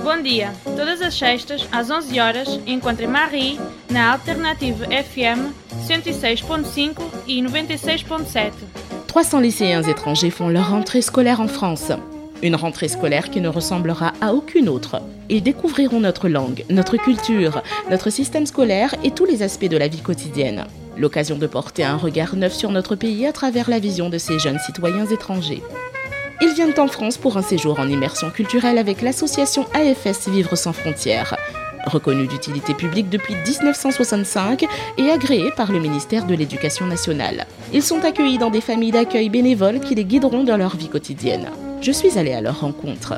Bom dia. Todas as sextas, às 11 horas, encontre Marie na Alternative FM 106.5 et 96.7. 300 lycéens étrangers font leur rentrée scolaire en France. Une rentrée scolaire qui ne ressemblera à aucune autre. Ils découvriront notre langue, notre culture, notre système scolaire et tous les aspects de la vie quotidienne. L'occasion de porter un regard neuf sur notre pays à travers la vision de ces jeunes citoyens étrangers. Ils viennent en France pour un séjour en immersion culturelle avec l'association AFS Vivre sans frontières. Reconnue d'utilité publique depuis 1965 et agréée par le ministère de l'Éducation nationale. Ils sont accueillis dans des familles d'accueil bénévoles qui les guideront dans leur vie quotidienne. Je suis allée à leur rencontre.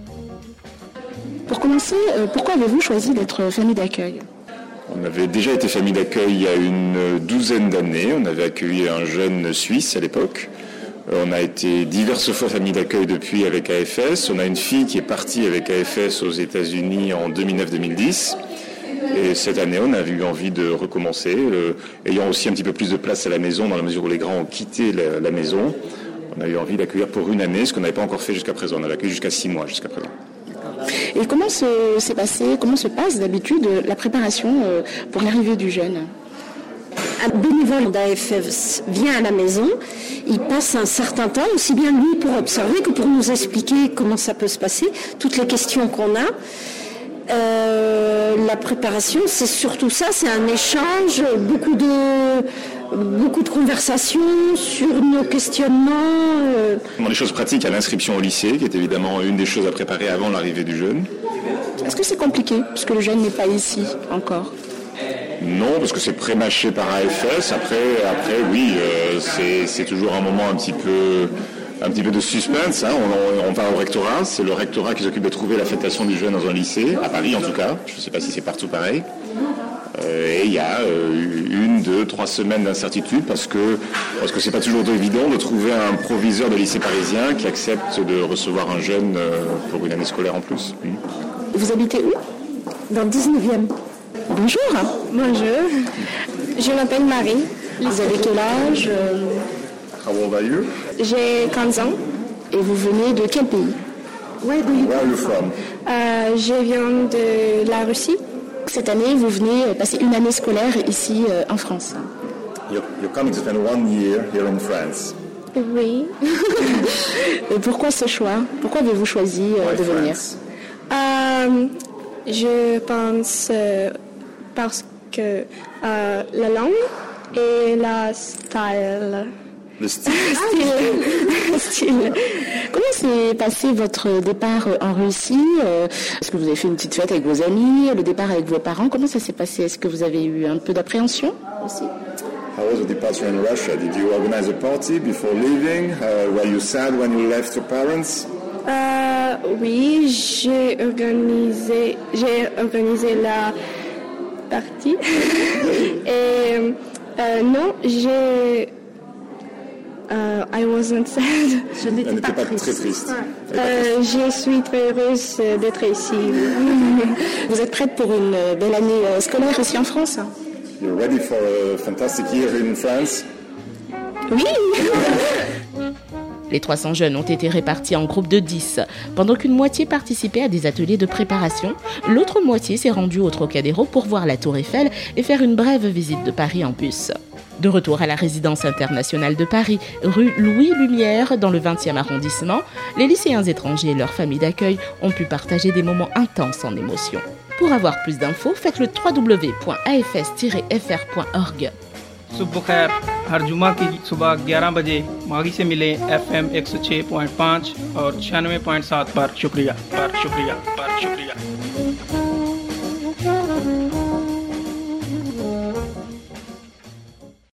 Pour commencer, pourquoi avez-vous choisi d'être famille d'accueil ? On avait déjà été famille d'accueil il y a une douzaine d'années. On avait accueilli un jeune Suisse à l'époque. On a été diverses fois famille d'accueil depuis avec AFS. On a une fille qui est partie avec AFS aux États-Unis en 2009-2010. Et cette année, on a eu envie de recommencer, ayant aussi un petit peu plus de place à la maison, dans la mesure où les grands ont quitté la maison. On a eu envie d'accueillir pour une année, ce qu'on n'avait pas encore fait jusqu'à présent. On avait accueilli jusqu'à 6 mois jusqu'à présent. Et comment se passe d'habitude la préparation pour l'arrivée du jeune ? Un bénévole d'AFS vient à la maison, il passe un certain temps, aussi bien lui pour observer que pour nous expliquer comment ça peut se passer, toutes les questions qu'on a. La préparation, c'est surtout ça, c'est un échange, beaucoup de conversations sur nos questionnements. Les choses pratiques à l'inscription au lycée, qui est évidemment une des choses à préparer avant l'arrivée du jeune. Est-ce que c'est compliqué, puisque le jeune n'est pas ici encore ? Non, parce que c'est pré-mâché par AFS. Après, oui, c'est toujours un moment un petit peu de suspense. Hein. On va au rectorat. C'est le rectorat qui s'occupe de trouver l'affectation du jeune dans un lycée, à Paris en tout cas. Je ne sais pas si c'est partout pareil. Et il y a 1, 2, 3 semaines d'incertitude parce que c'est pas toujours évident de trouver un proviseur de lycée parisien qui accepte de recevoir un jeune pour une année scolaire en plus. Oui. Vous habitez où ? Dans le 19e. Bonjour. Bonjour. Je m'appelle Marie. Vous avez quel âge ? How old are you? J'ai 15 ans. Et vous venez de quel pays ? Where are you from? Je viens de la Russie. Cette année, vous venez passer une année scolaire ici en France. You're coming to spend 1 year here in France. Oui. Et pourquoi ce choix ? Pourquoi avez-vous choisi de venir ? Je pense parce que la langue et la style. Le style. Style. Comment s'est passé votre départ en Russie ? Est-ce que vous avez fait une petite fête avec vos amis, le départ avec vos parents ? Comment ça s'est passé ? Est-ce que vous avez eu un peu d'appréhension aussi ? How was the departure in Russia? Did you organize a party before leaving? Were you sad when you left your parents? Oui, j'ai organisé la partie. Et non, I wasn't sad. Je n'étais pas pas très triste. Je suis très heureuse d'être ici. Vous êtes prête pour une belle année scolaire ici en France ? You're ready for a fantastic year in France? Oui. Les 300 jeunes ont été répartis en groupes de 10. Pendant qu'une moitié participait à des ateliers de préparation, l'autre moitié s'est rendue au Trocadéro pour voir la Tour Eiffel et faire une brève visite de Paris en bus. De retour à la résidence internationale de Paris, rue Louis Lumière, dans le 20e arrondissement, les lycéens étrangers et leurs familles d'accueil ont pu partager des moments intenses en émotion. Pour avoir plus d'infos, faites le www.afs-fr.org. सुबह खैर हर जुमा की सुबह 11 बजे मागी से मिले FM 106.5 और 96.7 पर शुक्रिया